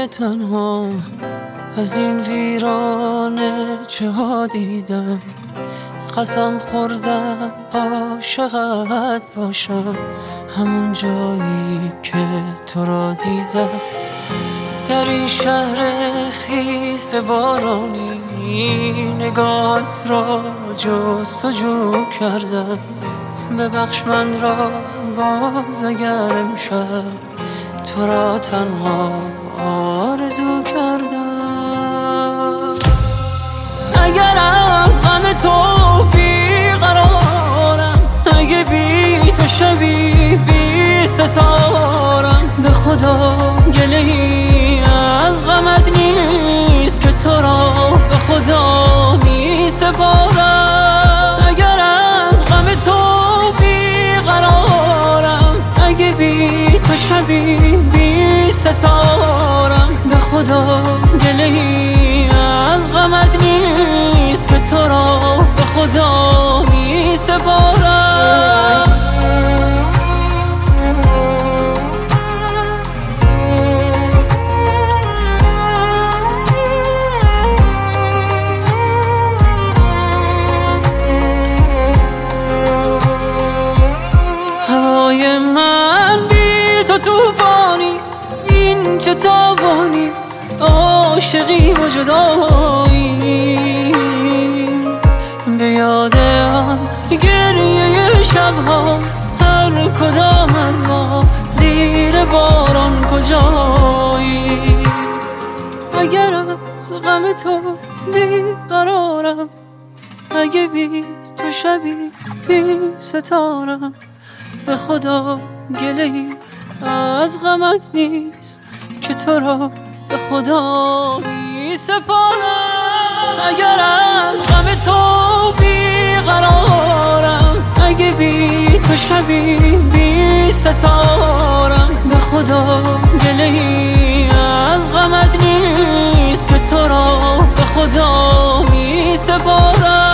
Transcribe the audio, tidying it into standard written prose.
که تنها از این ویرانه چه ها دیدم. قسم خوردم عاشقت باشم همون جایی که تو را دیدم. در این شهر خیس بارانی نگاهت را جستجو کردم. ببخش من را باز اگر امشب تو را تنها آرزو کردم. اگر از غم تو بیقرارم، اگه بی تو شبی بی ستارم، به خدا گله ای از غمت نیست که تو را به خدا می سپارم. اگر از غم تو بیقرارم، اگه بی تو شبی بی ستارم، به خدا گله ای از غمت نیست که تو را به خدا می سپارم. هوای من بی تو توفانیست، این چه تابانیست، عاشقی و جدایی. به یاد آن گریه شبها هر کدام از ما زیر باران کجایی. اگر از غم تو بیقرارم، اگه بی تو شبی بی ستارم، به خدا گله ای از غمت نیست که تو را به خدا می سپارم. اگر از غم تو بیقرارم، اگه بی تو شبی بی ستارم، به خدا گله ای از غمت نیست که تو را به خدا می سپارم.